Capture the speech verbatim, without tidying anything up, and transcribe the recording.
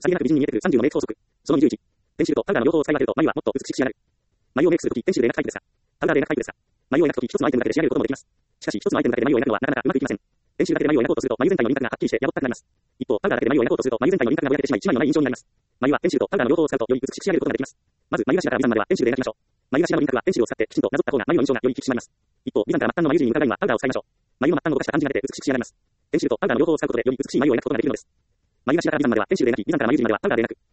さりげなく美人に見えてくるさんじゅうのメイク法則。そのにじゅういち。ペンシルとパウダーの両方を使い分けると眉はもっと美しく仕上がる。眉をメイクするとき、ペンシルで描くタイプですか？パウダーで描くタイプですか？眉を描くとき、一つのアイテムだけで仕上げることもできます。しかし、一つのアイテムだけで眉を描くのはなかなかうまくいきません。ペンシルだけで眉を描こうとすると、眉全体の輪郭がはっきりしてやぼったくなります。一方、パウダーだけで眉を描こうとすると、眉全体の輪郭がぼやけてしまい、一枚のない印象になります。眉はペンシルとパウダーの両方を使うと、より美しく仕上げることができます。まず、眉頭から眉山まではペンシルで描きましょう。眉頭の輪郭はペンシルを使ってきちんとなぞった方が眉の印象がより引き締まります。一方、眉山から末端の眉尻に向かうラインはパウダーを使いましょう。眉の末端を動かした感じが出て美しく仕上がります。ペンシルとパウダーの両方を使うことでより美しい眉を描くことができるのです。眉頭から眉山まではペンシルで描き、眉山から眉尻まではパウダーで描く。